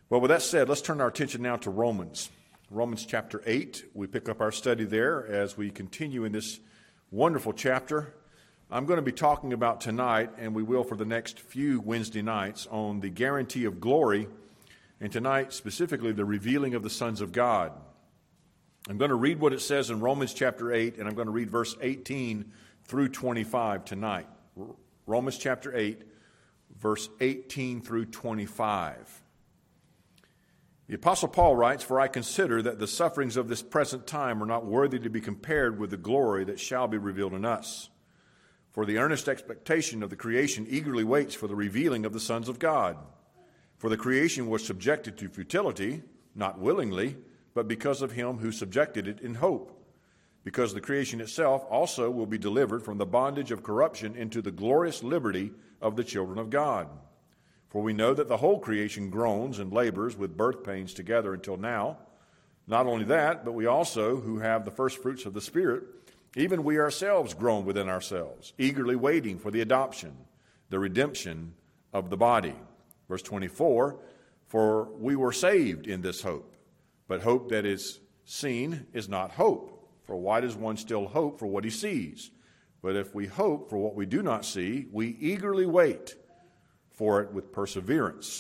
Well, with that said, let's turn our attention now to Romans. Romans chapter 8. We pick up our study there as we continue in this wonderful chapter. I'm going to be talking about tonight, and we will for the next few Wednesday nights, on the guarantee of glory, and tonight specifically the revealing of the sons of God. I'm going to read what it says in Romans chapter 8, and I'm going to read verse 18 through 25 tonight. Romans chapter 8, verse 18 through 25. The Apostle Paul writes, "For I consider that the sufferings of this present time are not worthy to be compared with the glory that shall be revealed in us. For the earnest expectation of the creation eagerly waits for the revealing of the sons of God. For the creation was subjected to futility, not willingly, but because of him who subjected it in hope. Because the creation itself also will be delivered from the bondage of corruption into the glorious liberty of the children of God. For we know that the whole creation groans and labors with birth pains together until now. Not only that, but we also, who have the first fruits of the Spirit, even we ourselves groan within ourselves, eagerly waiting for the adoption, the redemption of the body." Verse 24, "For we were saved in this hope. But hope that is seen is not hope. For why does one still hope for what he sees? But if we hope for what we do not see, we eagerly wait for it with perseverance."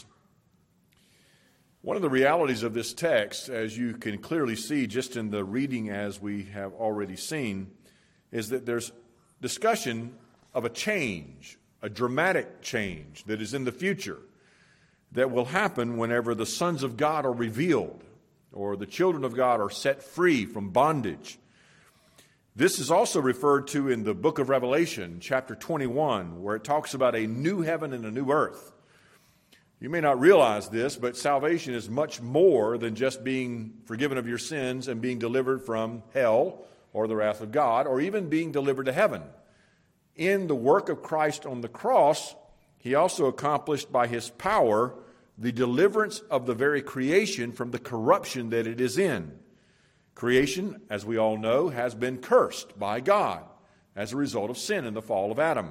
One of the realities of this text, as you can clearly see just in the reading as we have already seen, is that there's discussion of a change, a dramatic change that is in the future that will happen whenever the sons of God are revealed or the children of God are set free from bondage. This is also referred to in the book of Revelation, chapter 21, where it talks about a new heaven and a new earth. You may not realize this, but salvation is much more than just being forgiven of your sins and being delivered from hell or the wrath of God, or even being delivered to heaven. In the work of Christ on the cross, he also accomplished by his power the deliverance of the very creation from the corruption that it is in. Creation, as we all know, has been cursed by God as a result of sin and the fall of Adam.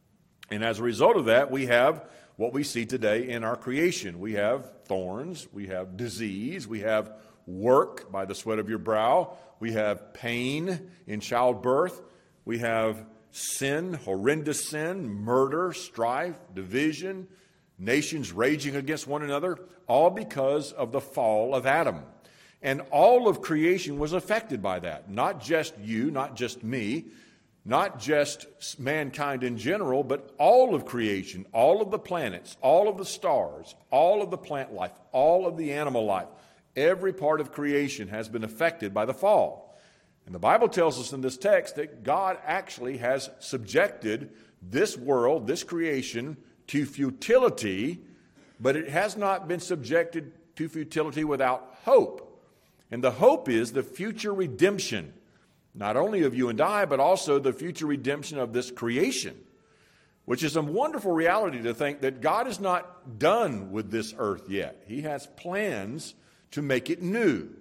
And as a result of that, we have what we see today in our creation. We have thorns, we have disease, we have work by the sweat of your brow, we have pain in childbirth, we have sin, horrendous sin, murder, strife, division, nations raging against one another, all because of the fall of Adam. And all of creation was affected by that. Not just you, not just me, not just mankind in general, but all of creation, all of the planets, all of the stars, all of the plant life, all of the animal life. Every part of creation has been affected by the fall. And the Bible tells us in this text that God actually has subjected this world, this creation, to futility, but it has not been subjected to futility without hope. And the hope is the future redemption, not only of you and I, but also the future redemption of this creation, which is a wonderful reality to think that God is not done with this earth yet. He has plans to make it new,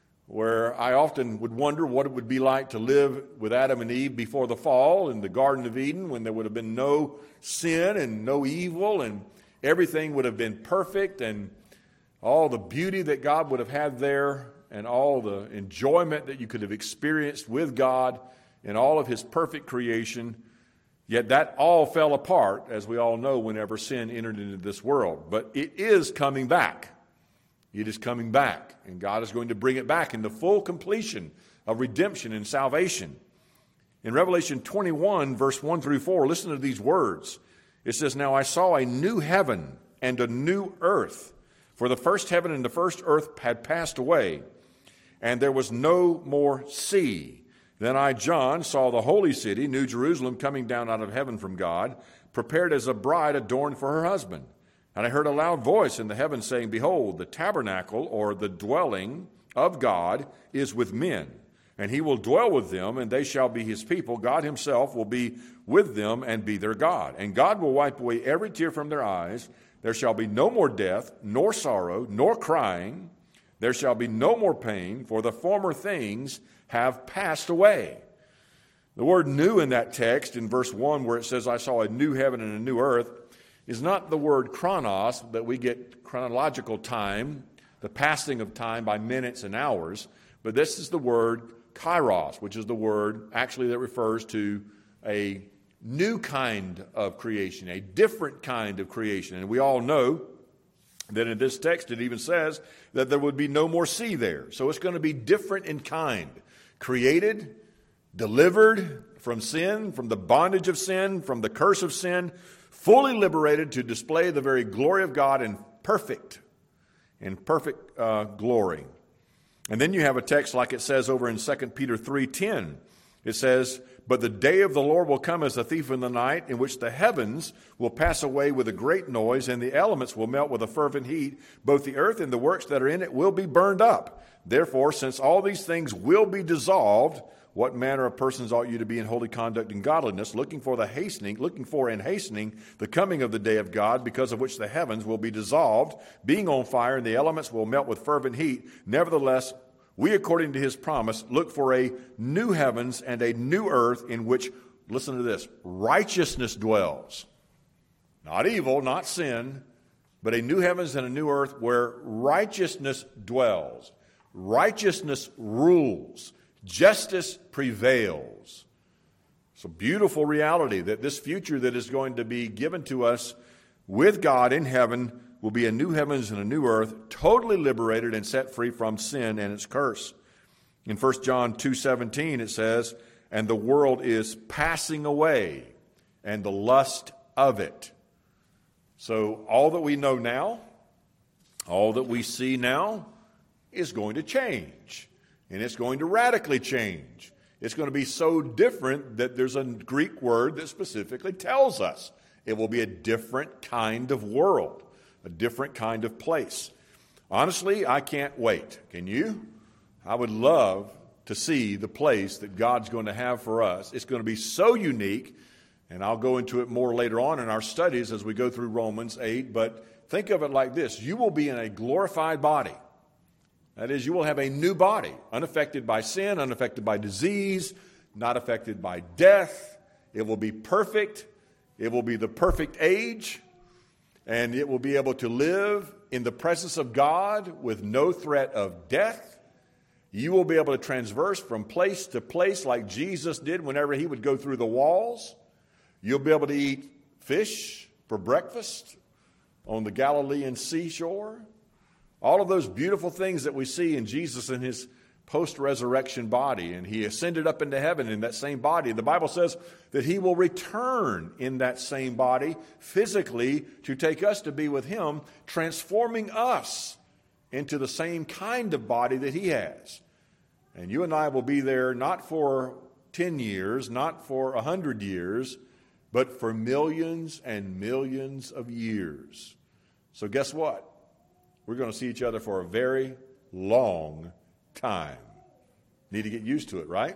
where I often would wonder what it would be like to live with Adam and Eve before the fall in the Garden of Eden, when there would have been no sin and no evil, and everything would have been perfect, and all the beauty that God would have had there, and all the enjoyment that you could have experienced with God in all of his perfect creation. Yet that all fell apart, as we all know, whenever sin entered into this world. But it is coming back. It is coming back, and God is going to bring it back in the full completion of redemption and salvation. In Revelation 21, verse 1 through 4, listen to these words. It says, "Now I saw a new heaven and a new earth, for the first heaven and the first earth had passed away, and there was no more sea. Then I, John, saw the holy city, New Jerusalem, coming down out of heaven from God, prepared as a bride adorned for her husband. And I heard a loud voice in the heavens saying, Behold, the tabernacle, or the dwelling of God, is with men, and he will dwell with them, and they shall be his people. God himself will be with them and be their God. And God will wipe away every tear from their eyes. There shall be no more death, nor sorrow, nor crying. There shall be no more pain, for the former things have passed away." The word new in that text, in verse 1, where it says, "I saw a new heaven and a new earth," is not the word chronos, that we get chronological time, the passing of time by minutes and hours, but this is the word kairos, which is the word actually that refers to a new kind of creation, a different kind of creation. And we all know that in this text it even says that there would be no more sea there. So it's going to be different in kind. Created, delivered from sin, from the bondage of sin, from the curse of sin, fully liberated to display the very glory of God in perfect glory. And then you have a text like it says over in 2 Peter 3:10. It says, "But the day of the Lord will come as a thief in the night, in which the heavens will pass away with a great noise, and the elements will melt with a fervent heat. Both the earth and the works that are in it will be burned up. Therefore, since all these things will be dissolved, what manner of persons ought you to be in holy conduct and godliness, looking for and hastening the coming of the day of God, because of which the heavens will be dissolved, being on fire, and the elements will melt with fervent heat. Nevertheless, we, according to his promise, look for a new heavens and a new earth in which," listen to this, "righteousness dwells." Not evil, not sin, but a new heavens and a new earth where righteousness dwells. Righteousness rules. Justice prevails. It's a beautiful reality that this future that is going to be given to us with God in heaven will be a new heavens and a new earth, totally liberated and set free from sin and its curse. In 1 John 2:17 it says, "And the world is passing away, and the lust of it." So all that we know now, all that we see now, is going to change. And it's going to radically change. It's going to be so different that there's a Greek word that specifically tells us it will be a different kind of world, a different kind of place. Honestly, I can't wait. Can you? I would love to see the place that God's going to have for us. It's going to be so unique, and I'll go into it more later on in our studies as we go through Romans 8, but think of it like this. You will be in a glorified body. That is, you will have a new body, unaffected by sin, unaffected by disease, not affected by death. It will be perfect. It will be the perfect age, and it will be able to live in the presence of God with no threat of death. You will be able to transverse from place to place like Jesus did whenever he would go through the walls. You'll be able to eat fish for breakfast on the Galilean seashore. All of those beautiful things that we see in Jesus in his post-resurrection body, and he ascended up into heaven in that same body. The Bible says that he will return in that same body physically to take us to be with him, transforming us into the same kind of body that he has. And you and I will be there not for 10 years, not for 100 years, but for millions and millions of years. So guess what? We're going to see each other for a very long time. Need to get used to it, right?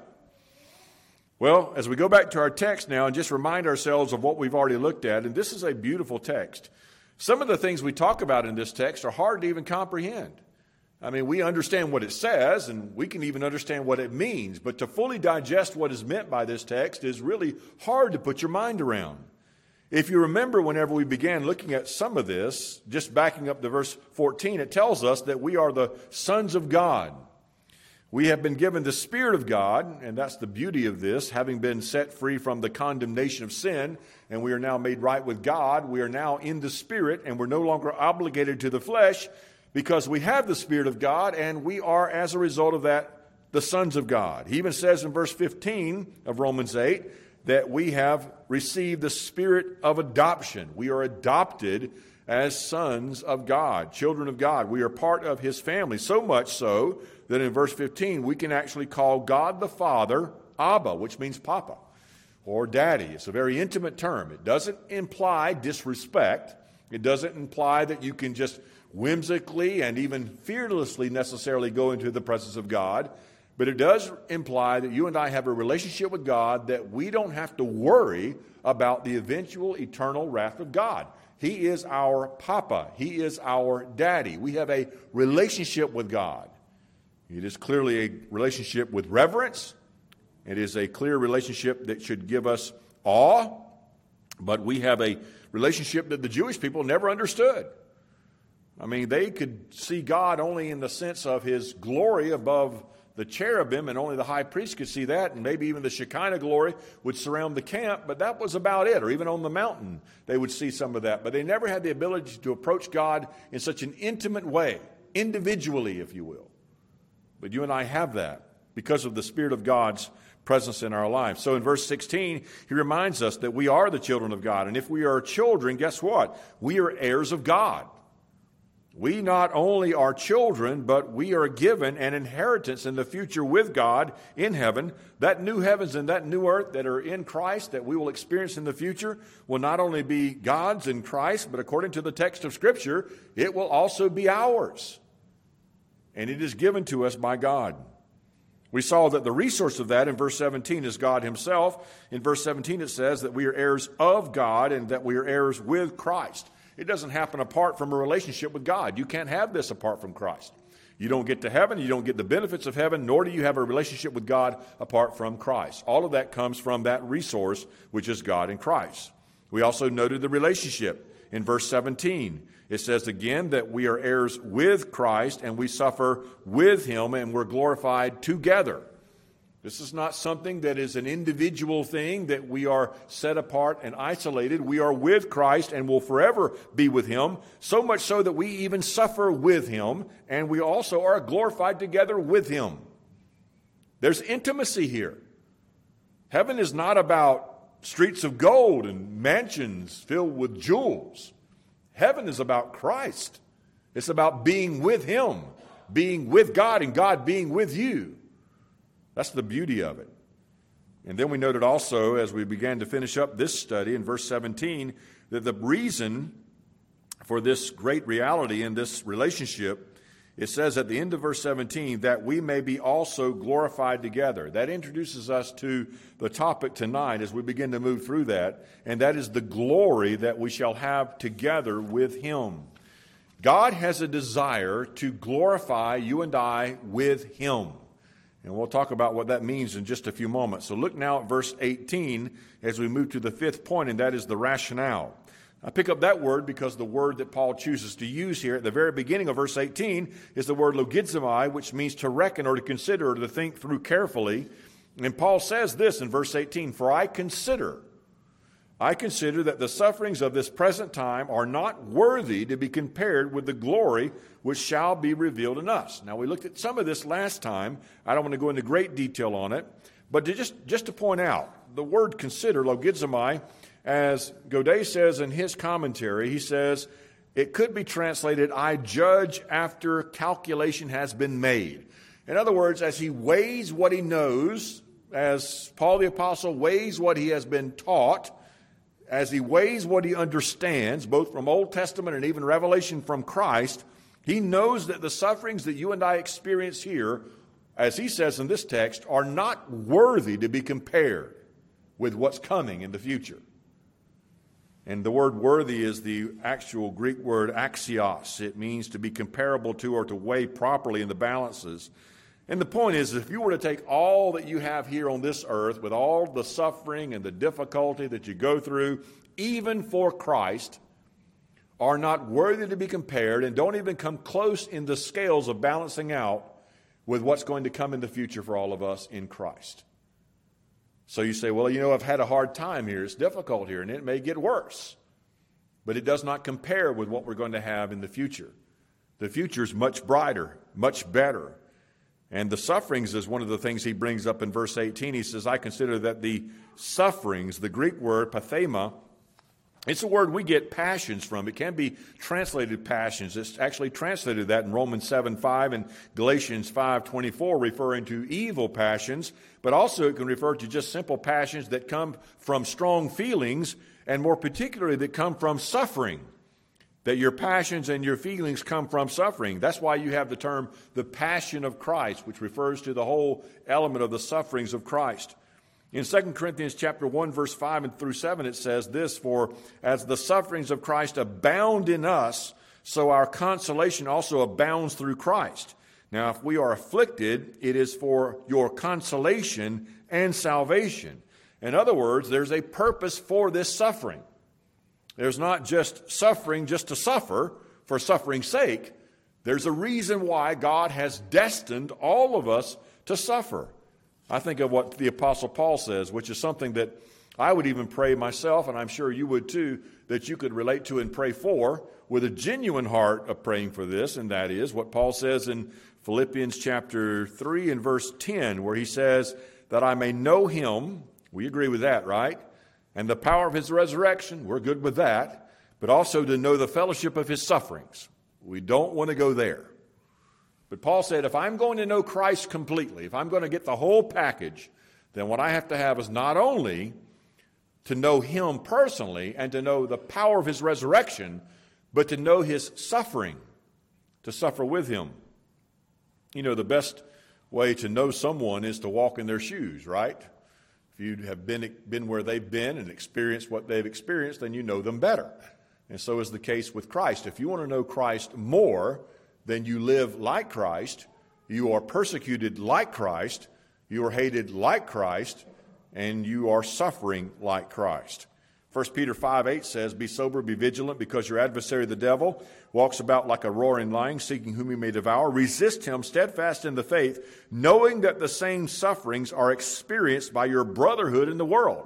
Well, as we go back to our text now and just remind ourselves of what we've already looked at, and this is a beautiful text. Some of the things we talk about in this text are hard to even comprehend. I mean, we understand what it says, and we can even understand what it means, but to fully digest what is meant by this text is really hard to put your mind around. If you remember, whenever we began looking at some of this, just backing up to verse 14, it tells us that we are the sons of God. We have been given the Spirit of God, and that's the beauty of this, having been set free from the condemnation of sin, and we are now made right with God. We are now in the Spirit, and we're no longer obligated to the flesh because we have the Spirit of God, and we are, as a result of that, the sons of God. He even says in verse 15 of Romans 8, that we have received the spirit of adoption. We are adopted as sons of God, children of God. We are part of his family, so much so that in verse 15 we can actually call God the Father Abba, which means Papa or Daddy. It's a very intimate term. It doesn't imply disrespect. It doesn't imply that you can just whimsically and even fearlessly necessarily go into the presence of God. But it does imply that you and I have a relationship with God that we don't have to worry about the eventual eternal wrath of God. He is our Papa. He is our Daddy. We have a relationship with God. It is clearly a relationship with reverence. It is a clear relationship that should give us awe, But we have a relationship that the Jewish people never understood. I mean, they could see God only in the sense of his glory above the cherubim, and only the high priest could see that, and maybe even the Shekinah glory would surround the camp, but that was about it. Or even on the mountain, they would see some of that. But they never had the ability to approach God in such an intimate way, individually, if you will. But you and I have that because of the Spirit of God's presence in our lives. So in verse 16, he reminds us that we are the children of God. And if we are children, guess what? We are heirs of God. We not only are children, but we are given an inheritance in the future with God in heaven. That new heavens and that new earth that are in Christ that we will experience in the future will not only be God's in Christ, but according to the text of Scripture, it will also be ours. And it is given to us by God. We saw that the resource of that in verse 17 is God himself. In verse 17 it says that we are heirs of God and that we are heirs with Christ. It doesn't happen apart from a relationship with God. You can't have this apart from Christ. You don't get to heaven, you don't get the benefits of heaven, nor do you have a relationship with God apart from Christ. All of that comes from that resource, which is God in Christ. We also noted the relationship in verse 17. It says again that we are heirs with Christ and we suffer with him and we're glorified together. This is not something that is an individual thing that we are set apart and isolated. We are with Christ and will forever be with him, so much so that we even suffer with him, and we also are glorified together with him. There's intimacy here. Heaven is not about streets of gold and mansions filled with jewels. Heaven is about Christ. It's about being with him, being with God, and God being with you. That's the beauty of it. And then we noted also, as we began to finish up this study in verse 17, that the reason for this great reality in this relationship, it says at the end of verse 17, that we may be also glorified together. That introduces us to the topic tonight as we begin to move through that, and that is the glory that we shall have together with him. God has a desire to glorify you and I with him. And we'll talk about what that means in just a few moments. So look now at verse 18 as we move to the fifth point, and that is the rationale. I pick up that word because the word that Paul chooses to use here at the very beginning of verse 18 is the word logizomai, which means to reckon or to consider or to think through carefully. And Paul says this in verse 18, "For I consider that the sufferings of this present time are not worthy to be compared with the glory which shall be revealed in us." Now, we looked at some of this last time. I don't want to go into great detail on it, but just to point out, the word consider, logizomai, as Godet says in his commentary, he says, it could be translated, I judge after calculation has been made. In other words, as he weighs what he knows, as Paul the Apostle weighs what he has been taught, as he weighs what he understands, both from Old Testament and even Revelation from Christ, he knows that the sufferings that you and I experience here, as he says in this text, are not worthy to be compared with what's coming in the future. And the word worthy is the actual Greek word axios. It means to be comparable to or to weigh properly in the balances. And the point is, if you were to take all that you have here on this earth, with all the suffering and the difficulty that you go through, even for Christ, are not worthy to be compared and don't even come close in the scales of balancing out with what's going to come in the future for all of us in Christ. So you say, well, I've had a hard time here. It's difficult here, and it may get worse. But it does not compare with what we're going to have in the future. The future is much brighter, much better. And the sufferings is one of the things he brings up in verse 18. He says, I consider that the sufferings, the Greek word pathema, it's a word we get passions from. It can be translated passions. It's actually translated that in Romans 7:5 and Galatians 5:24, referring to evil passions. But also it can refer to just simple passions that come from strong feelings, and more particularly that come from suffering. That your passions and your feelings come from suffering. That's why you have the term the passion of Christ, which refers to the whole element of the sufferings of Christ. In 2 Corinthians chapter 1, verse 5 and through 7, it says this, "For as the sufferings of Christ abound in us, so our consolation also abounds through Christ. Now, if we are afflicted, it is for your consolation and salvation." In other words, there's a purpose for this suffering. There's not just suffering just to suffer for suffering's sake. There's a reason why God has destined all of us to suffer. I think of what the Apostle Paul says, which is something that I would even pray myself, and I'm sure you would too, that you could relate to and pray for with a genuine heart of praying for this, and that is what Paul says in Philippians chapter 3 and verse 10, where he says, that I may know him. We agree with that, right? And the power of his resurrection. We're good with that. But also to know the fellowship of his sufferings. We don't want to go there. But Paul said, if I'm going to know Christ completely, if I'm going to get the whole package, then what I have to have is not only to know him personally and to know the power of his resurrection, but to know his suffering, to suffer with him. You know, the best way to know someone is to walk in their shoes, right? If you have been where they've been and experienced what they've experienced, then you know them better. And so is the case with Christ. If you want to know Christ more, then you live like Christ, you are persecuted like Christ, you are hated like Christ, and you are suffering like Christ. 1 Peter 5:8 says, be sober, be vigilant, because your adversary the devil walks about like a roaring lion, seeking whom he may devour. Resist him, steadfast in the faith, knowing that the same sufferings are experienced by your brotherhood in the world.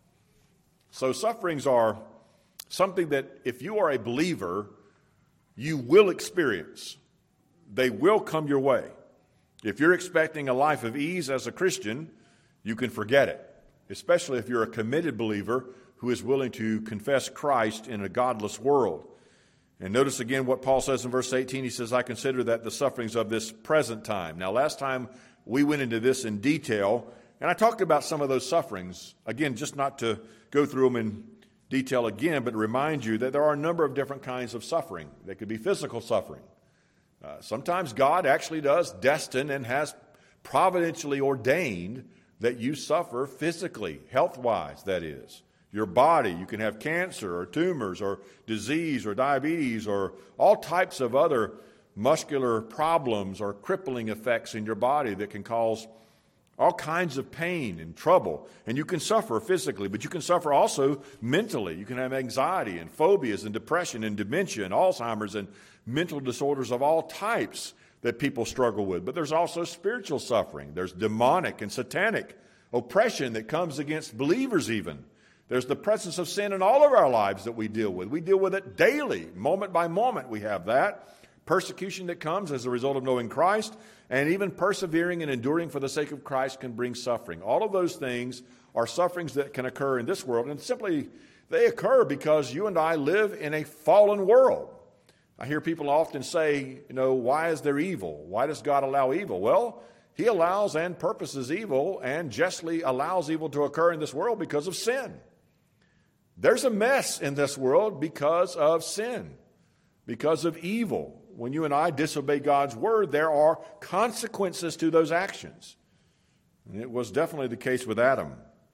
So sufferings are something that if you are a believer, you will experience. They will come your way. If you're expecting a life of ease as a Christian, you can forget it, especially if you're a committed believer who is willing to confess Christ in a godless world. And notice again what Paul says in verse 18. He says, I consider that the sufferings of this present time. Now, last time we went into this in detail, and I talked about some of those sufferings. Again, just not to go through them in detail again, but to remind you that there are a number of different kinds of suffering. They could be physical suffering. Sometimes God actually does destine and has providentially ordained that you suffer physically, health-wise, that is. Your body, you can have cancer or tumors or disease or diabetes or all types of other muscular problems or crippling effects in your body that can cause all kinds of pain and trouble. And you can suffer physically, but you can suffer also mentally. You can have anxiety and phobias and depression and dementia and Alzheimer's and mental disorders of all types that people struggle with. But there's also spiritual suffering. There's demonic and satanic oppression that comes against believers even. There's the presence of sin in all of our lives that we deal with. We deal with it daily, moment by moment we have that. Persecution that comes as a result of knowing Christ, and even persevering and enduring for the sake of Christ can bring suffering. All of those things are sufferings that can occur in this world, and simply they occur because you and I live in a fallen world. I hear people often say, why is there evil? Why does God allow evil? Well, he allows and purposes evil and justly allows evil to occur in this world because of sin. There's a mess in this world because of sin, because of evil. When you and I disobey God's word, there are consequences to those actions. And it was definitely the case with Adam.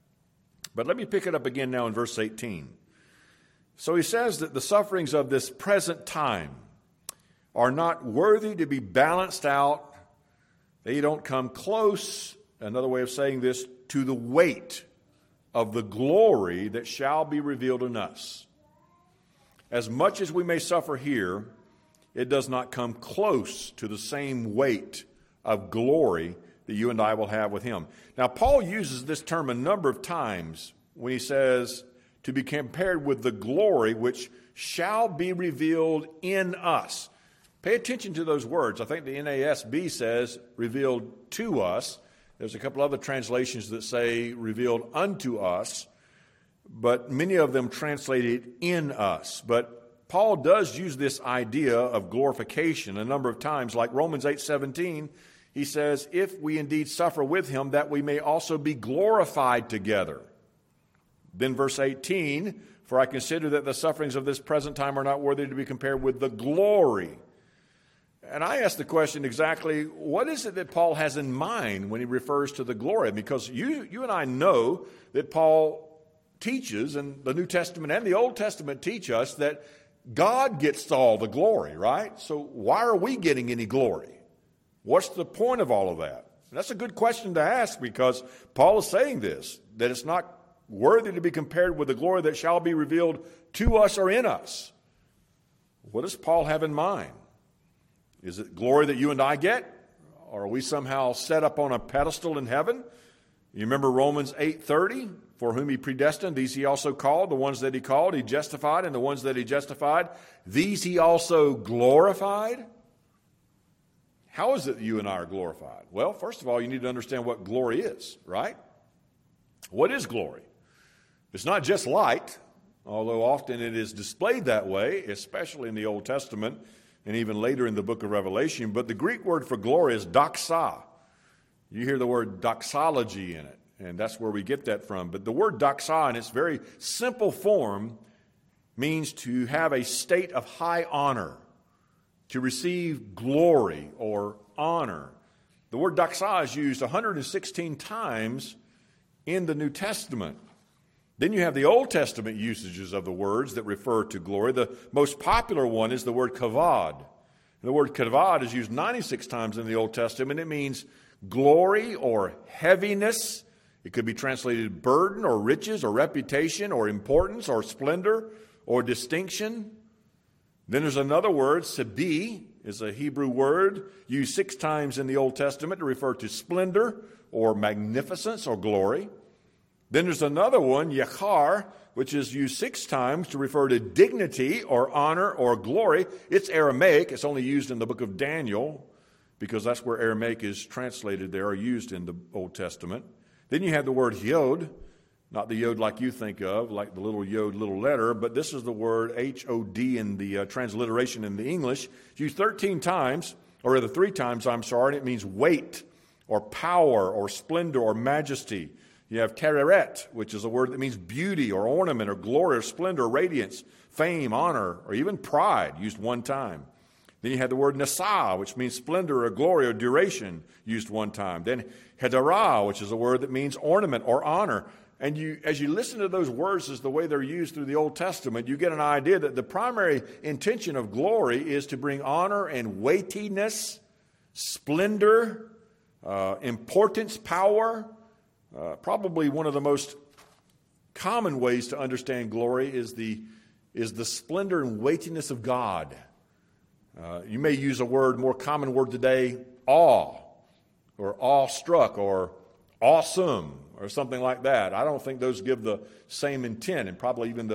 But let me pick it up again now in verse 18. So he says that the sufferings of this present time are not worthy to be balanced out. They don't come close, another way of saying this, to the weight of the glory that shall be revealed in us. As much as we may suffer here, it does not come close to the same weight of glory that you and I will have with him. Now, Paul uses this term a number of times when he says to be compared with the glory which shall be revealed in us. Pay attention to those words. I think the NASB says revealed to us. There's a couple other translations that say revealed unto us, but many of them translated in us. But Paul does use this idea of glorification a number of times, like Romans 8:17. He says, if we indeed suffer with him, that we may also be glorified together. Then verse 18, for I consider that the sufferings of this present time are not worthy to be compared with the glory. And I ask the question exactly, what is it that Paul has in mind when he refers to the glory? Because you and I know that Paul teaches, and the New Testament and the Old Testament teach us that God gets all the glory, right? So why are we getting any glory? What's the point of all of that? And that's a good question to ask because Paul is saying this, that it's not worthy to be compared with the glory that shall be revealed to us or in us. What does Paul have in mind? Is it glory that you and I get? Or are we somehow set up on a pedestal in heaven? You remember Romans 8:30? For whom he predestined, these he also called. The ones that he called, he justified. And the ones that he justified, these he also glorified. How is it that you and I are glorified? Well, first of all, you need to understand what glory is, right? What is glory? It's not just light, although often it is displayed that way, especially in the Old Testament and even later in the book of Revelation. But the Greek word for glory is doxa. You hear the word doxology in it, and that's where we get that from. But the word doxa, in its very simple form, means to have a state of high honor, to receive glory or honor. The word doxa is used 116 times in the New Testament. Then you have the Old Testament usages of the words that refer to glory. The most popular one is the word kavod. And the word kavod is used 96 times in the Old Testament. It means glory or heaviness. It could be translated burden or riches or reputation or importance or splendor or distinction. Then there's another word, sebi, is a Hebrew word used 6 times in the Old Testament to refer to splendor or magnificence or glory. Then there's another one, yachar, which is used 6 times to refer to dignity or honor or glory. It's Aramaic. It's only used in the book of Daniel because that's where Aramaic is translated there or used in the Old Testament. Then you have the word yod, not the yod like you think of, like the little yod, little letter, but this is the word H-O-D in the transliteration in the English. It's used 13 times, or rather 3 times, and it means weight or power or splendor or majesty. You have tereret, which is a word that means beauty or ornament or glory or splendor, radiance, fame, honor, or even pride, used 1 time. Then you have the word nasa, which means splendor or glory or duration, used 1 time. Then hedara, which is a word that means ornament or honor. And as you listen to those words as the way they're used through the Old Testament, you get an idea that the primary intention of glory is to bring honor and weightiness, splendor, importance, power. Probably one of the most common ways to understand glory is the splendor and weightiness of God. You may use a more common word today, awe, or awestruck, or awesome, or something like that. I don't think those give the same intent, and probably even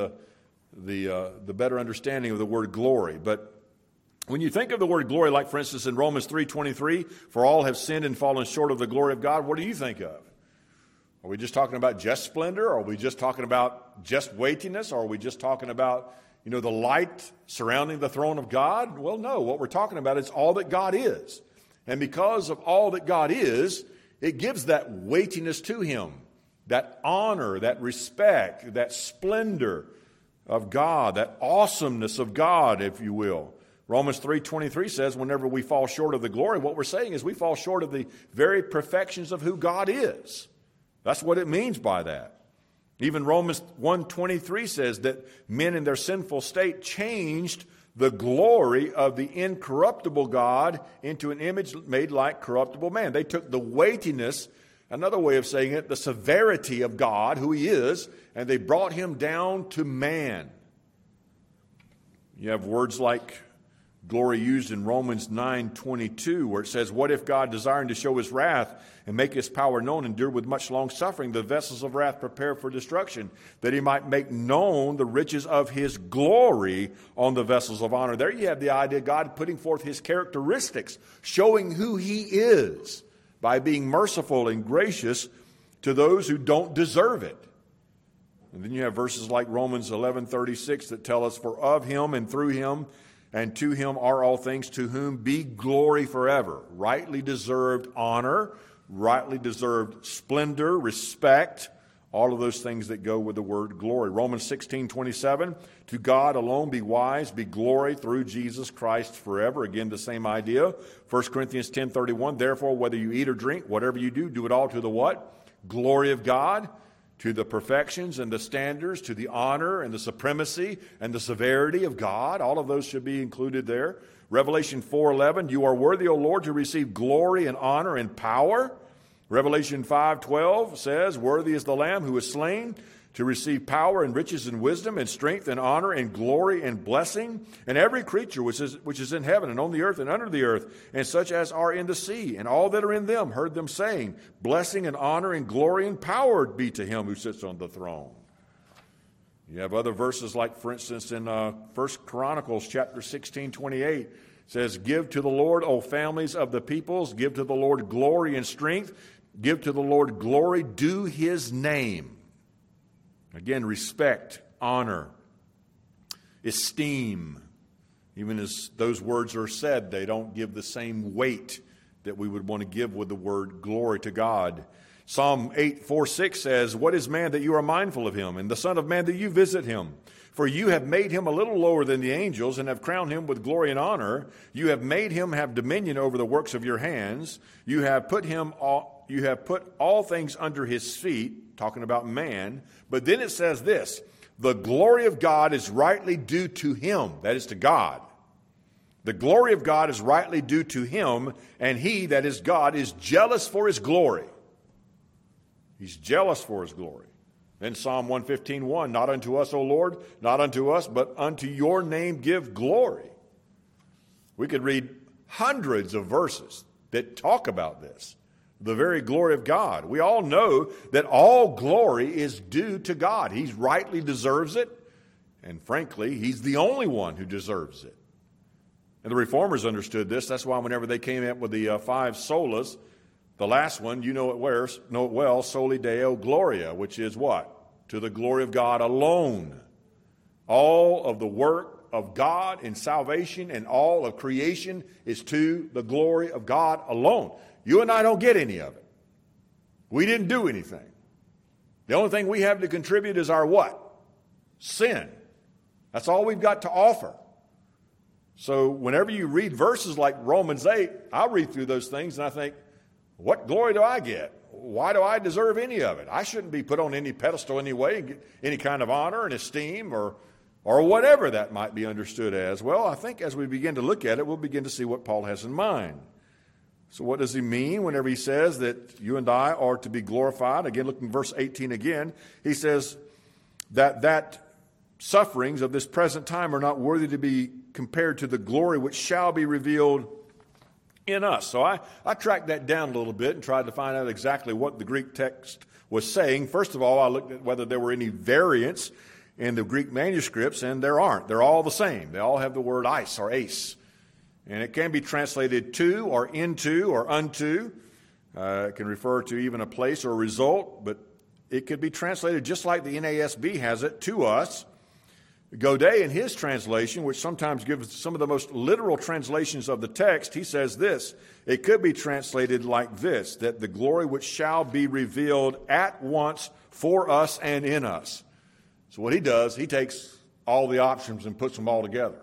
the better understanding of the word glory. But when you think of the word glory, like for instance in Romans 3:23, for all have sinned and fallen short of the glory of God, what do you think of? Are we just talking about just splendor? Are we just talking about just weightiness? Or are we just talking about, the light surrounding the throne of God? Well, no. What we're talking about is all that God is. And because of all that God is, it gives that weightiness to Him, that honor, that respect, that splendor of God, that awesomeness of God, if you will. Romans 3:23 says whenever we fall short of the glory, what we're saying is we fall short of the very perfections of who God is. That's what it means by that. Even Romans 1:23 says that men in their sinful state changed the glory of the incorruptible God into an image made like corruptible man. They took the weightiness, another way of saying it, the severity of God, who He is, and they brought Him down to man. You have words like glory used in Romans 9:22, where it says, what if God, desiring to show His wrath and make His power known, endured with much long suffering the vessels of wrath prepared for destruction, that He might make known the riches of His glory on the vessels of honor. There you have the idea of God putting forth His characteristics, showing who He is by being merciful and gracious to those who don't deserve it. And then you have verses like Romans 11:36 that tell us, for of Him and through Him and to Him are all things, to whom be glory forever. Rightly deserved honor, rightly deserved splendor, respect, all of those things that go with the word glory. Romans 16:27, to God alone be wise, be glory through Jesus Christ forever. Again, the same idea. 1 Corinthians 10:31, therefore, whether you eat or drink, whatever you do, do it all to the what? Glory of God. To the perfections and the standards, to the honor and the supremacy and the severity of God. All of those should be included there. Revelation 4:11, you are worthy, O Lord, to receive glory and honor and power. Revelation 5:12 says, worthy is the Lamb who was slain to receive power and riches and wisdom and strength and honor and glory and blessing, and every creature which is in heaven and on the earth and under the earth, and such as are in the sea, and all that are in them, heard them saying, blessing and honor and glory and power be to him who sits on the throne. You have other verses like, for instance, in 1 Chronicles chapter 16:28, it says, give to the Lord, O families of the peoples, give to the Lord glory and strength, give to the Lord glory, due his name. Again, respect, honor, esteem. Even as those words are said, they don't give the same weight that we would want to give with the word glory to God. Psalm 8:4-6 says, what is man that you are mindful of him, and the son of man that you visit him? For you have made him a little lower than the angels, and have crowned him with glory and honor. You have made him have dominion over the works of your hands. You have put all things under his feet, talking about man. But then it says this, the glory of God is rightly due to him, that is to God. The glory of God is rightly due to him, and he, that is God, is jealous for his glory. He's jealous for his glory. Then Psalm 115:1, not unto us, O Lord, not unto us, but unto your name give glory. We could read hundreds of verses that talk about this, the very glory of God. We all know that all glory is due to God. He rightly deserves it, and frankly, he's the only one who deserves it. And the Reformers understood this. That's why whenever they came up with the five solas, the last one, you know it well, Soli Deo Gloria, which is what? To the glory of God alone. All of the work of God in salvation and all of creation is to the glory of God alone. You and I don't get any of it. We didn't do anything. The only thing we have to contribute is our what? Sin. That's all we've got to offer. So whenever you read verses like Romans 8, I'll read through those things and I think, what glory do I get? Why do I deserve any of it? I shouldn't be put on any pedestal anyway and get any kind of honor and esteem or whatever that might be understood as. Well, I think as we begin to look at it, we'll begin to see what Paul has in mind. So what does he mean whenever he says that you and I are to be glorified? Again, looking at verse 18 again, he says that sufferings of this present time are not worthy to be compared to the glory which shall be revealed in us. So I tracked that down a little bit and tried to find out exactly what the Greek text was saying. First of all, I looked at whether there were any variants in the Greek manuscripts, and there aren't. They're all the same. They all have the word eis or ace. And it can be translated to or into or unto. It can refer to even a place or a result, but it could be translated just like the NASB has it, to us. Godet, in his translation, which sometimes gives some of the most literal translations of the text, he says this, it could be translated like this, that the glory which shall be revealed at once for us and in us. So what he does, he takes all the options and puts them all together.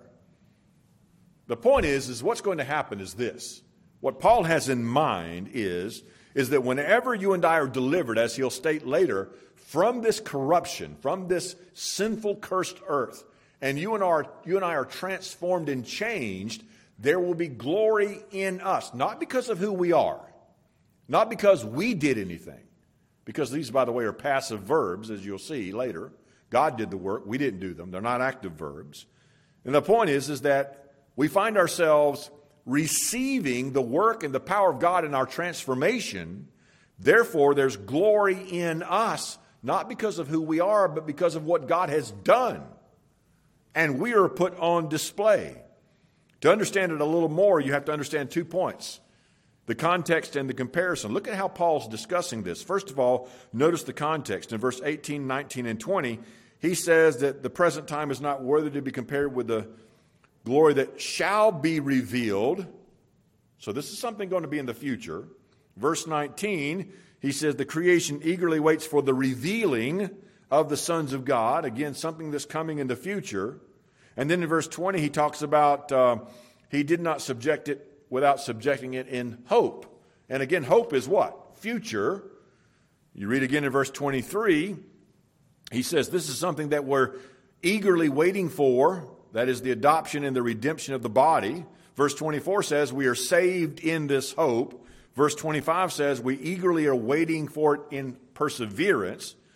The point is what's going to happen is this. What Paul has in mind is that whenever you and I are delivered, as he'll state later, from this corruption, from this sinful, cursed earth, and you and I are transformed and changed, there will be glory in us. Not because of who we are, not because we did anything, because these, by the way, are passive verbs, as you'll see later. God did the work. We didn't do them. They're not active verbs. And the point is that we find ourselves receiving the work and the power of God in our transformation. Therefore, there's glory in us, not because of who we are, but because of what God has done. And we are put on display. To understand it a little more, you have to understand 2 points. The context and the comparison. Look at how Paul's discussing this. First of all, notice the context. In verse 18, 19, and 20, he says that the present time is not worthy to be compared with the glory that shall be revealed. So this is something going to be in the future. Verse 19, he says the creation eagerly waits for the revealing of the sons of God. Again, something that's coming in the future. And then in verse 20, he talks about he did not subject it without subjecting it in hope. And again, hope is what? Future. You read again in verse 23, he says this is something that we're eagerly waiting for. That is the adoption and the redemption of the body. Verse 24 says we are saved in this hope. Verse 25 says we eagerly are waiting for it in perseverance.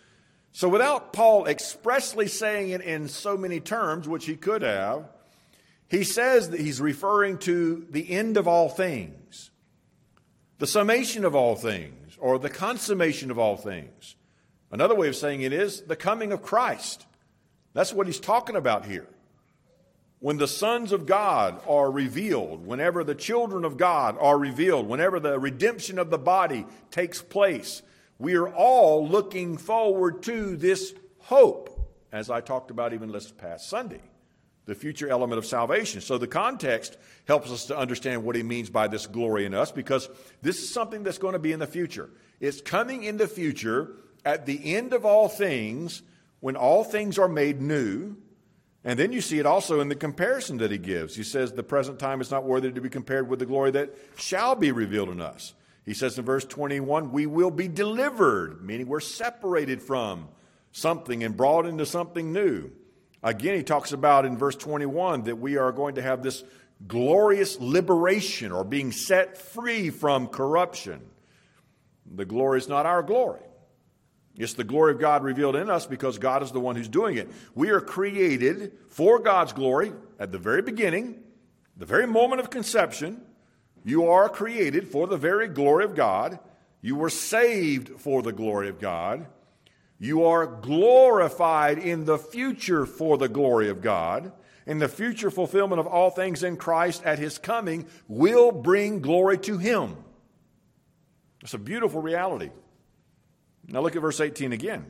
So without Paul expressly saying it in so many terms, which he could have, he says that he's referring to the end of all things, the summation of all things, or the consummation of all things. Another way of saying it is the coming of Christ. That's what he's talking about here. When the sons of God are revealed, whenever the children of God are revealed, whenever the redemption of the body takes place, we are all looking forward to this hope, as I talked about even this past Sunday, the future element of salvation. So the context helps us to understand what he means by this glory in us, because this is something that's going to be in the future. It's coming in the future at the end of all things, when all things are made new. And then you see it also in the comparison that he gives. He says the present time is not worthy to be compared with the glory that shall be revealed in us. He says in verse 21, we will be delivered, meaning we're separated from something and brought into something new. Again, he talks about in verse 21 that we are going to have this glorious liberation, or being set free from corruption. The glory is not our glory. It's the glory of God revealed in us, because God is the one who's doing it. We are created for God's glory at the very beginning, the very moment of conception. You are created for the very glory of God. You were saved for the glory of God. You are glorified in the future for the glory of God. And the future fulfillment of all things in Christ at his coming will bring glory to him. It's a beautiful reality. Now look at verse 18 again.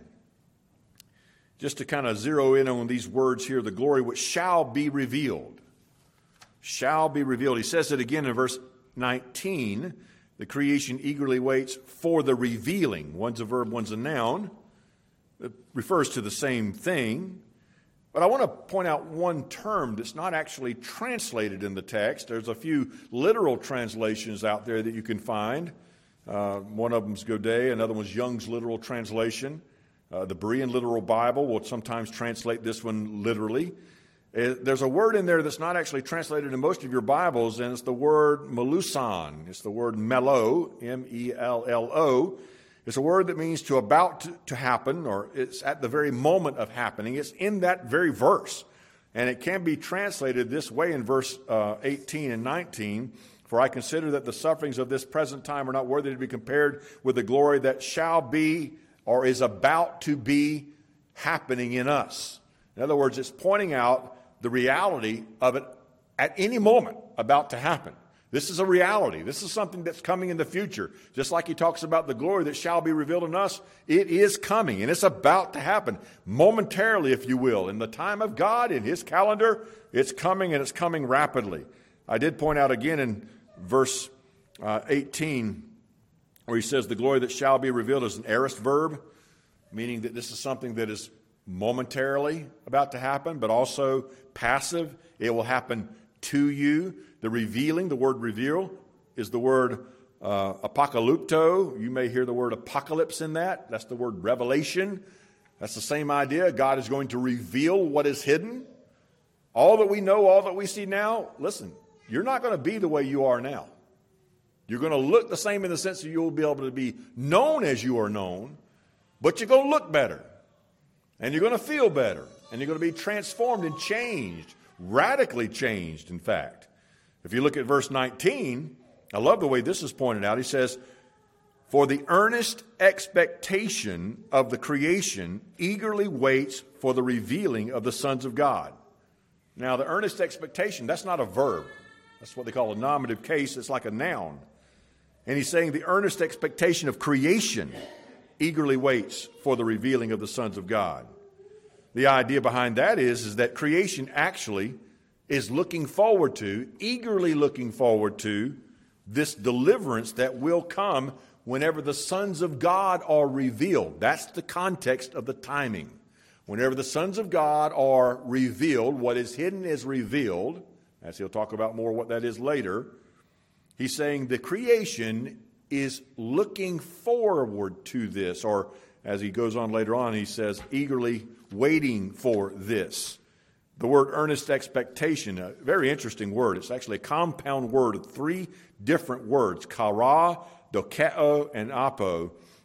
Just to kind of zero in on these words here, the glory which shall be revealed. Shall be revealed. He says it again in verse 19. The creation eagerly waits for the revealing. One's a verb, one's a noun. It refers to the same thing. But I want to point out one term that's not actually translated in the text. There's a few literal translations out there that you can find. One of them's Godet, another one's Young's literal translation. The Berean Literal Bible will sometimes translate this one literally. There's a word in there that's not actually translated in most of your Bibles, and it's the word melusan. It's the word melo, M-E-L-L-O. It's a word that means to about to happen, or it's at the very moment of happening. It's in that very verse. And it can be translated this way in verse 18 and 19. For I consider that the sufferings of this present time are not worthy to be compared with the glory that shall be or is about to be happening in us. In other words, it's pointing out the reality of it at any moment about to happen. This is a reality. This is something that's coming in the future. Just like he talks about the glory that shall be revealed in us, it is coming, and it's about to happen momentarily, if you will. In the time of God, in his calendar, it's coming, and it's coming rapidly. I did point out again in verse 18, where he says the glory that shall be revealed is an aorist verb, meaning that this is something that is momentarily about to happen, but also passive. It will happen to you. The revealing, the word reveal, is the word apocalypto. You may hear the word apocalypse in that. That's the word revelation. That's the same idea. God is going to reveal what is hidden. All that we know, all that we see now, listen, you're not going to be the way you are now. You're going to look the same in the sense that you'll be able to be known as you are known, but you're going to look better, and you're going to feel better, and you're going to be transformed and changed, radically changed, in fact. If you look at verse 19, I love the way this is pointed out. He says, for the earnest expectation of the creation eagerly waits for the revealing of the sons of God. Now, the earnest expectation, that's not a verb. That's what they call a nominative case. It's like a noun. And he's saying the earnest expectation of creation eagerly waits for the revealing of the sons of God. The idea behind that is that creation actually is looking forward to, eagerly looking forward to, this deliverance that will come whenever the sons of God are revealed. That's the context of the timing. Whenever the sons of God are revealed, what is hidden is revealed, as he'll talk about more what that is later. He's saying the creation is looking forward to this, or as he goes on later on, he says, eagerly waiting for this. The word earnest expectation, a very interesting word. It's actually a compound word of three different words, kara, dokeo, and apo.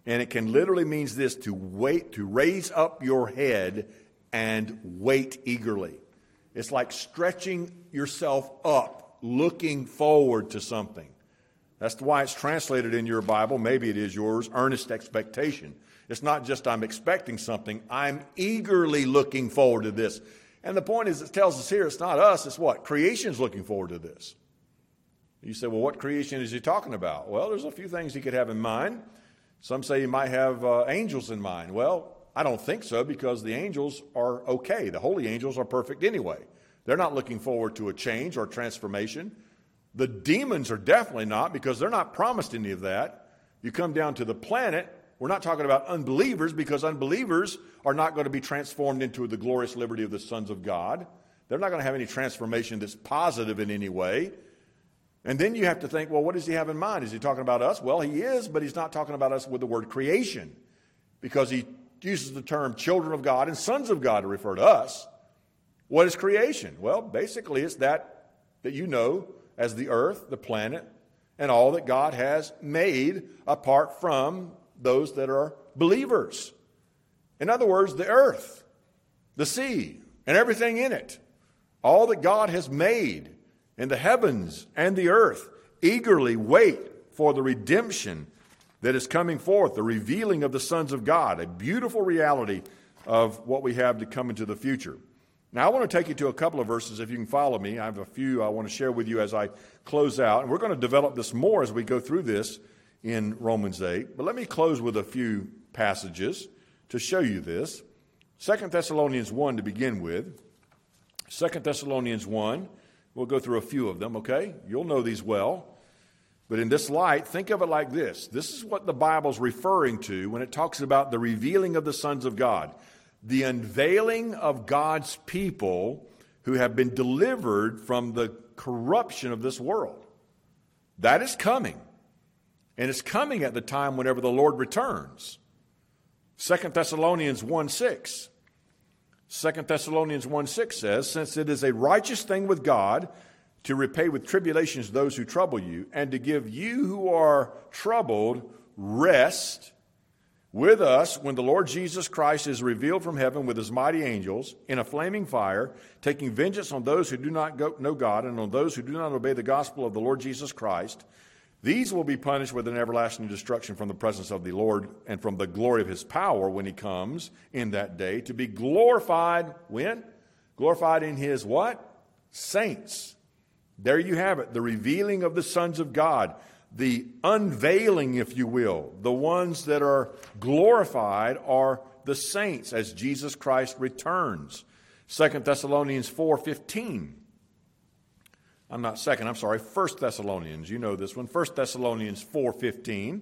And it can literally means this: to wait, to raise up your head and wait eagerly. It's like stretching yourself up, looking forward to something. That's why it's translated in your Bible, maybe it is yours, earnest expectation. It's not just I'm expecting something, I'm eagerly looking forward to this. And the point is, it tells us here, it's not us, it's what? Creation's looking forward to this. You say, well, what creation is he talking about? Well, there's a few things he could have in mind. Some say he might have angels in mind. Well, I don't think so, because the angels are okay. The holy angels are perfect anyway. They're not looking forward to a change or transformation. The demons are definitely not, because they're not promised any of that. You come down to the planet, we're not talking about unbelievers, because unbelievers are not going to be transformed into the glorious liberty of the sons of God. They're not going to have any transformation that's positive in any way. And then you have to think, well, what does he have in mind? Is he talking about us? Well, he is, but he's not talking about us with the word creation, because he uses the term children of God and sons of God to refer to us. What is creation? Well, basically it's that you know as the earth, the planet, and all that God has made apart from those that are believers. In other words, the earth, the sea, and everything in it. All that God has made in the heavens and the earth eagerly wait for the redemption that is coming forth, the revealing of the sons of God, a beautiful reality of what we have to come into the future. Now, I want to take you to a couple of verses, if you can follow me. I have a few I want to share with you as I close out, and we're going to develop this more as we go through this in Romans 8. But let me close with a few passages to show you this. 2 Thessalonians 1 to begin with. 2 Thessalonians 1, we'll go through a few of them, okay? You'll know these well. But in this light, think of it like this. This is what the Bible's referring to when it talks about the revealing of the sons of God. The unveiling of God's people who have been delivered from the corruption of this world. That is coming. And it's coming at the time whenever the Lord returns. 2 Thessalonians 1:6. 2 Thessalonians 1:6 says, since it is a righteous thing with God to repay with tribulations those who trouble you, and to give you who are troubled rest with us when the Lord Jesus Christ is revealed from heaven with his mighty angels in a flaming fire, taking vengeance on those who do not know God and on those who do not obey the gospel of the Lord Jesus Christ. These will be punished with an everlasting destruction from the presence of the Lord and from the glory of his power when he comes in that day, to be glorified when? Glorified in his what? Saints. There you have it, the revealing of the sons of God, the unveiling, if you will. The ones that are glorified are the saints as Jesus Christ returns. 2 Thessalonians 4:15. 1 Thessalonians. You know this one. 1 Thessalonians 4:15.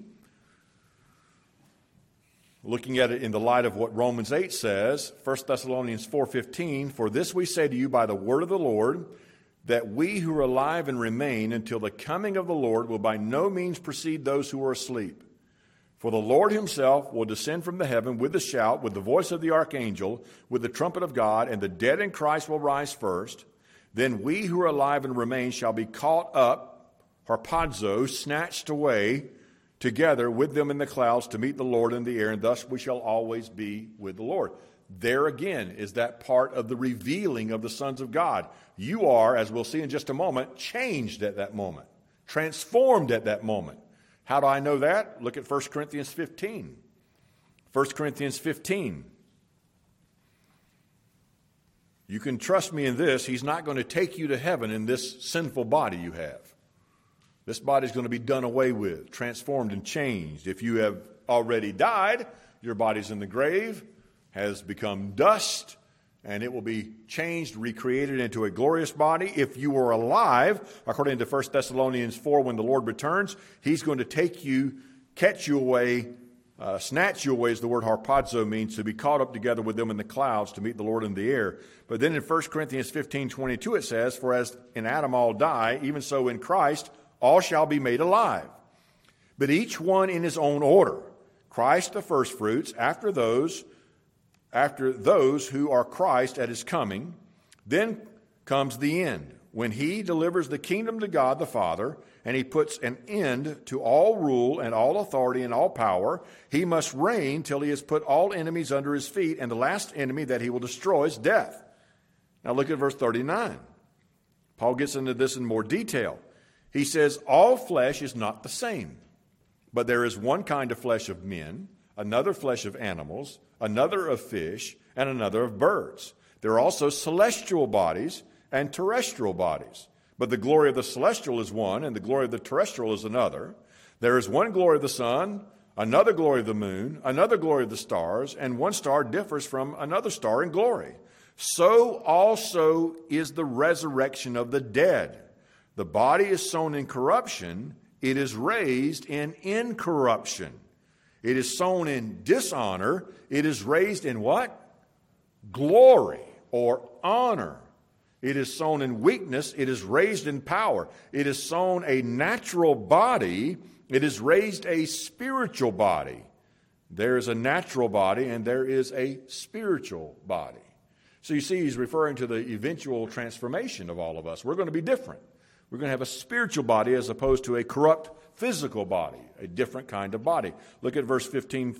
Looking at it in the light of what Romans 8 says, 1 Thessalonians 4:15, for this we say to you by the word of the Lord, that we who are alive and remain until the coming of the Lord will by no means precede those who are asleep. For the Lord himself will descend from the heaven with a shout, with the voice of the archangel, with the trumpet of God, and the dead in Christ will rise first. Then we who are alive and remain shall be caught up, harpazo, snatched away together with them in the clouds to meet the Lord in the air, and thus we shall always be with the Lord. There again is that part of the revealing of the sons of God. You are, as we'll see in just a moment, changed at that moment, transformed at that moment. How do I know that? Look at 1 Corinthians 15. 1 Corinthians 15. You can trust me in this. He's not going to take you to heaven in this sinful body you have. This body is going to be done away with, transformed and changed. If you have already died, your body's in the grave, has become dust, and it will be changed, recreated into a glorious body. If you are alive, according to 1 Thessalonians 4, when the Lord returns, he's going to take you, catch you away, snatch you away, as the word harpazo means, to be caught up together with them in the clouds to meet the Lord in the air. But then in 1 Corinthians 15:22 it says, for as in Adam all die, even so in Christ all shall be made alive. But each one in his own order. Christ the firstfruits, after those who are Christ at his coming. Then comes the end, when he delivers the kingdom to God the Father, and he puts an end to all rule and all authority and all power. He must reign till he has put all enemies under his feet, and the last enemy that he will destroy is death. Now look at verse 39. Paul gets into this in more detail. He says, all flesh is not the same, but there is one kind of flesh of men, another flesh of animals, another of fish, and another of birds. There are also celestial bodies and terrestrial bodies. But the glory of the celestial is one, and the glory of the terrestrial is another. There is one glory of the sun, another glory of the moon, another glory of the stars, and one star differs from another star in glory. So also is the resurrection of the dead. The body is sown in corruption, it is raised in incorruption. It is sown in dishonor, it is raised in what? Glory or honor. It is sown in weakness, it is raised in power. It is sown a natural body, it is raised a spiritual body. There is a natural body and there is a spiritual body. So you see, he's referring to the eventual transformation of all of us. We're going to be different. We're going to have a spiritual body as opposed to a corrupt physical body, a different kind of body. Look at verse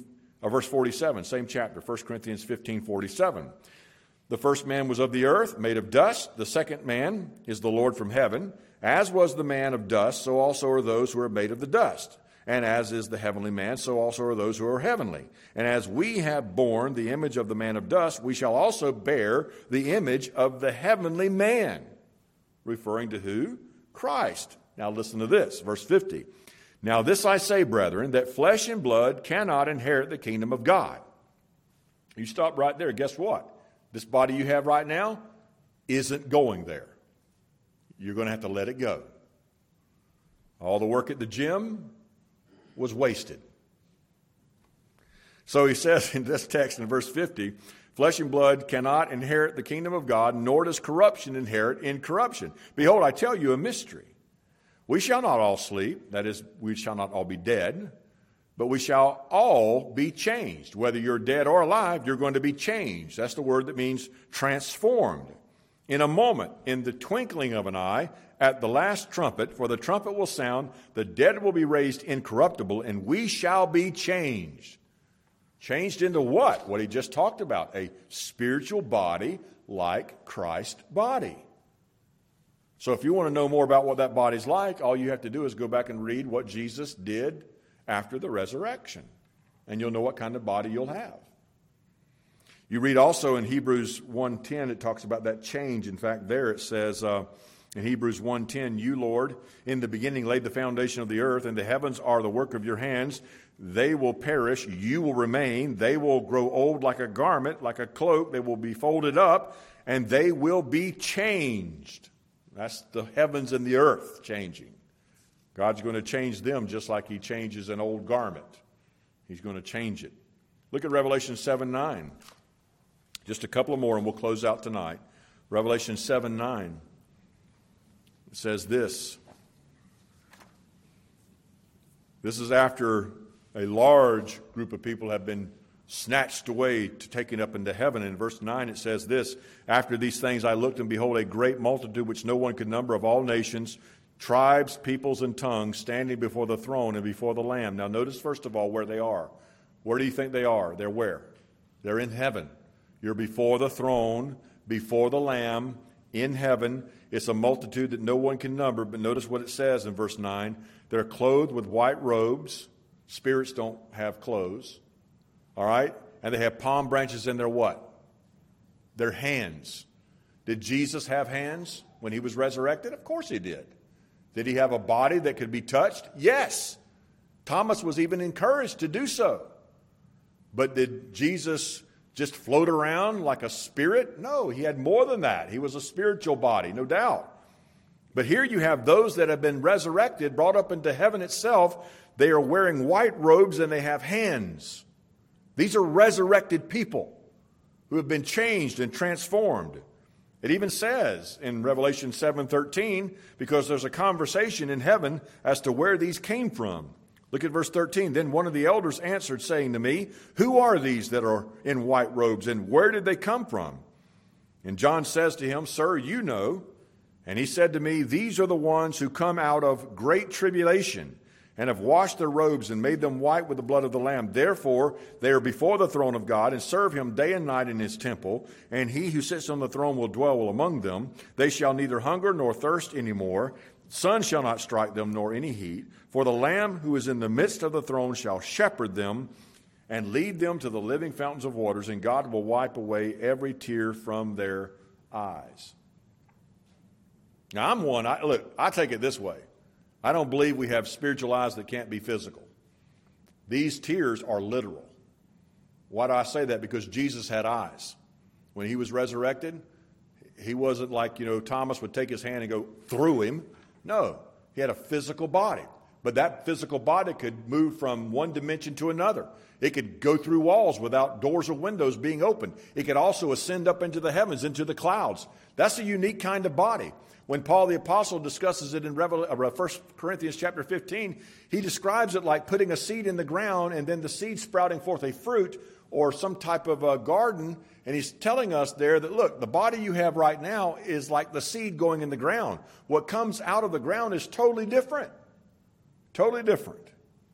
47, same chapter, 1 Corinthians 15:47. The first man was of the earth, made of dust. The second man is the Lord from heaven. As was the man of dust, so also are those who are made of the dust. And as is the heavenly man, so also are those who are heavenly. And as we have borne the image of the man of dust, we shall also bear the image of the heavenly man. Referring to who? Christ. Now listen to this, verse 50. Now this I say, brethren, that flesh and blood cannot inherit the kingdom of God. You stop right there. Guess what? This body you have right now isn't going there. You're going to have to let it go. All the work at the gym was wasted. So he says in this text in verse 50, flesh and blood cannot inherit the kingdom of God, nor does corruption inherit incorruption. Behold, I tell you a mystery. We shall not all sleep, that is, we shall not all be dead, but we shall all be changed. Whether you're dead or alive, you're going to be changed. That's the word that means transformed. In a moment, in the twinkling of an eye, at the last trumpet, for the trumpet will sound, the dead will be raised incorruptible, and we shall be changed. Changed into what? What he just talked about, a spiritual body like Christ's body. So if you want to know more about what that body's like, all you have to do is go back and read what Jesus did after the resurrection, and you'll know what kind of body you'll have. You read also in Hebrews 1:10, it talks about that change. In fact, there it says in Hebrews 1:10, you, Lord, in the beginning laid the foundation of the earth, and the heavens are the work of your hands. They will perish, you will remain. They will grow old like a garment, like a cloak. They will be folded up, and they will be changed. That's the heavens and the earth changing. God's going to change them just like he changes an old garment. He's going to change it. Look at Revelation 7:9. Just a couple more and we'll close out tonight. Revelation 7:9. It says this. This is after a large group of people have been snatched away to taken up into heaven. In verse 9 it says this, after these things I looked, and behold, a great multitude which no one could number, of all nations, tribes, peoples, and tongues, standing before the throne and before the Lamb. Now notice first of all where they are. Where do you think they are? They're where? They're in heaven. You're before the throne, before the Lamb, in heaven. It's a multitude that no one can number, but notice what it says in verse 9. They're clothed with white robes. Spirits don't have clothes. All right? And they have palm branches in their what? Their hands. Did Jesus have hands when he was resurrected? Of course he did. Did he have a body that could be touched? Yes. Thomas was even encouraged to do so. But did Jesus just float around like a spirit? No, he had more than that. He was a spiritual body, no doubt. But here you have those that have been resurrected, brought up into heaven itself. They are wearing white robes and they have hands. These are resurrected people who have been changed and transformed. It even says in Revelation 7:13, because there's a conversation in heaven as to where these came from. Look at verse 13. Then one of the elders answered, saying to me, who are these that are in white robes, and where did they come from? And John says to him, sir, you know. And he said to me, these are the ones who come out of great tribulation and have washed their robes and made them white with the blood of the Lamb. Therefore, they are before the throne of God and serve him day and night in his temple. And he who sits on the throne will dwell among them. They shall neither hunger nor thirst any more. Sun shall not strike them, nor any heat. For the Lamb who is in the midst of the throne shall shepherd them and lead them to the living fountains of waters. And God will wipe away every tear from their eyes. Now, I take it this way. I don't believe we have spiritual eyes that can't be physical. These tears are literal. Why do I say that? Because Jesus had eyes. When he was resurrected, he wasn't like, Thomas would take his hand and go through him. No, he had a physical body. But that physical body could move from one dimension to another. It could go through walls without doors or windows being opened. It could also ascend up into the heavens, into the clouds. That's a unique kind of body. When Paul the Apostle discusses it in 1 Corinthians chapter 15, he describes it like putting a seed in the ground and then the seed sprouting forth a fruit or some type of a garden. And he's telling us there that, look, the body you have right now is like the seed going in the ground. What comes out of the ground is totally different. Totally different.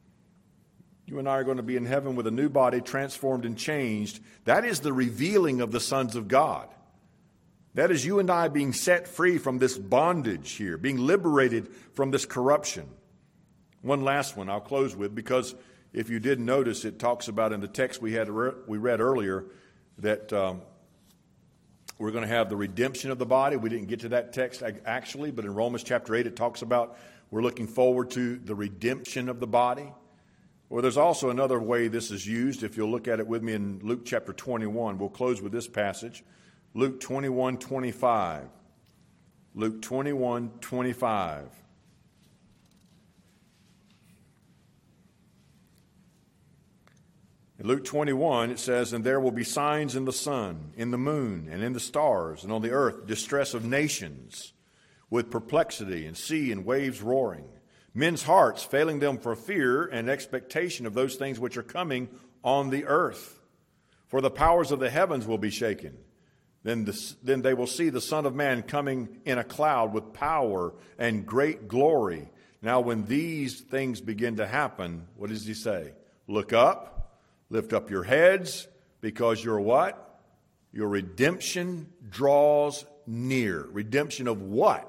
You and I are going to be in heaven with a new body, transformed and changed. That is the revealing of the sons of God. That is you and I being set free from this bondage here, being liberated from this corruption. One last one I'll close with, because if you did notice, it talks about in the text we read earlier that we're going to have the redemption of the body. We didn't get to that text actually, but in Romans chapter 8 it talks about we're looking forward to the redemption of the body. Well, there's also another way this is used. If you'll look at it with me in Luke chapter 21, we'll close with this passage. Luke 21:25. Luke 21:25. In Luke 21, it says, and there will be signs in the sun, in the moon, and in the stars, and on the earth, distress of nations, with perplexity, and sea and waves roaring, men's hearts failing them for fear and expectation of those things which are coming on the earth. For the powers of the heavens will be shaken. Then they will see the Son of Man coming in a cloud with power and great glory. Now, when these things begin to happen, what does he say? Look up, lift up your heads, because your what? Your redemption draws near. Redemption of what?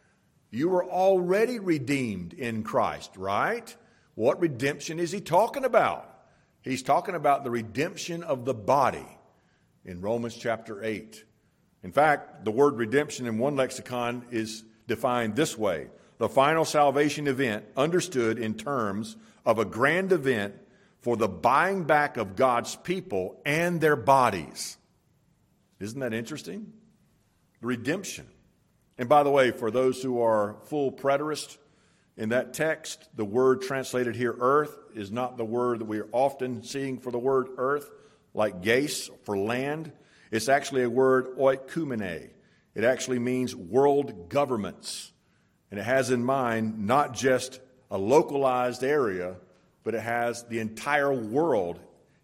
You were already redeemed in Christ, right? What redemption is he talking about? He's talking about the redemption of the body in Romans chapter 8. In fact, the word redemption in one lexicon is defined this way: the final salvation event understood in terms of a grand event for the buying back of God's people and their bodies. Isn't that interesting? Redemption. And by the way, for those who are full preterists, in that text, the word translated here, earth, is not the word that we are often seeing for the word earth, like geis, for land. It's actually a word oikumene. It actually means world governments. And it has in mind not just a localized area, but it has the entire world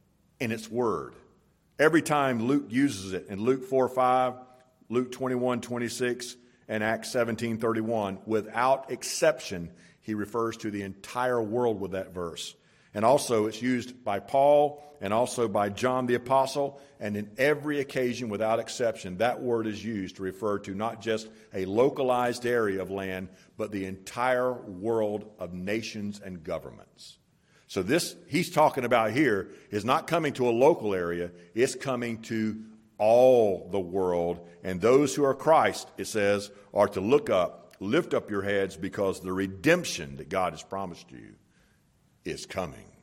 in its word. Every time Luke uses it, in Luke 4:5, Luke 21:26, and Acts 17:31, without exception, he refers to the entire world with that verse. And also it's used by Paul and also by John the Apostle, and in every occasion without exception, that word is used to refer to not just a localized area of land, but the entire world of nations and governments. So this he's talking about here is not coming to a local area, it's coming to all the world. And those who are Christ, it says, are to look up, lift up your heads, because the redemption that God has promised you is coming.